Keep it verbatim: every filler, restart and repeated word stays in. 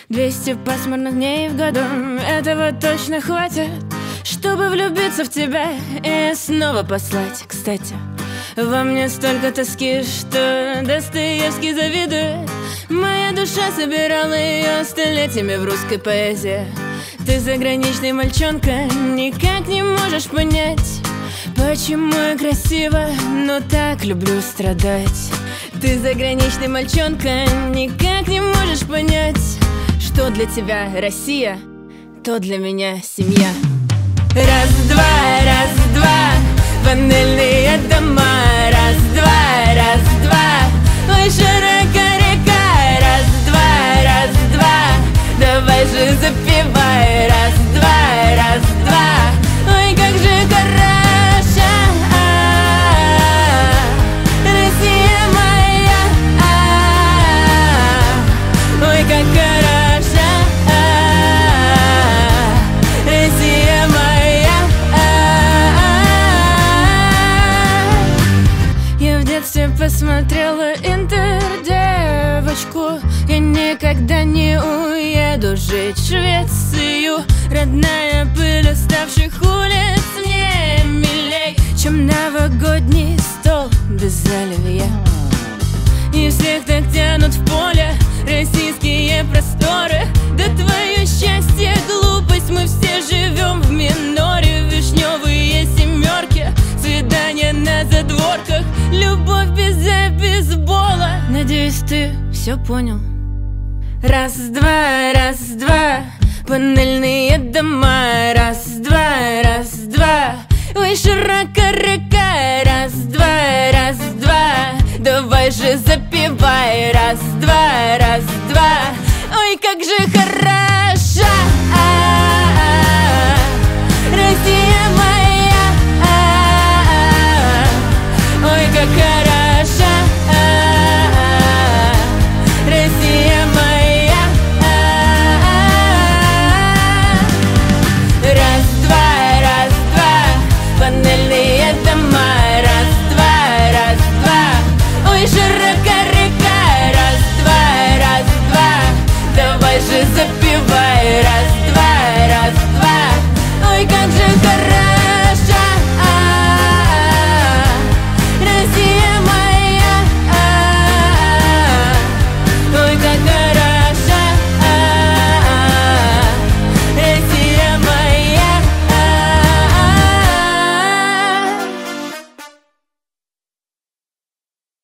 Двести пасмурных дней в году, этого точно хватит, чтобы влюбиться в тебя и снова послать. Кстати, во мне столько тоски, что Достоевский завидует. Моя душа собирала ее столетиями в русской поэзии. Ты заграничный мальчонка, никак не можешь понять, почему я красиво, но так люблю страдать. Ты заграничный мальчонка, никак не можешь понять, что для тебя Россия, то для меня семья. Раз-два, раз-два, панельные дома. Раз-два, раз-два, ой, широка река. Раз-два, раз-два, давай же запевай. Раз-два, раз-два, ой, как же хороша Россия моя. Ой, как хороша Россия моя. Я в детстве посмотрела интердевочку. Я никогда не уеду жить в Швецию. Родная пыль уставших улиц мне милей, чем новогодний стол без оливье. И всех так тянут в поле российские просторы. Да твое счастье, глупость, мы все живем в миноре. Вишневые семерки, свидания на задворках, любовь без бейсбола. Надеюсь, ты все понял. Раз-два, раз-два, панельные дома. Раз-два, раз-два, ой, широка река. Раз-два, раз-два, давай же запевай. Раз-два, раз-два, ой, как же хорошо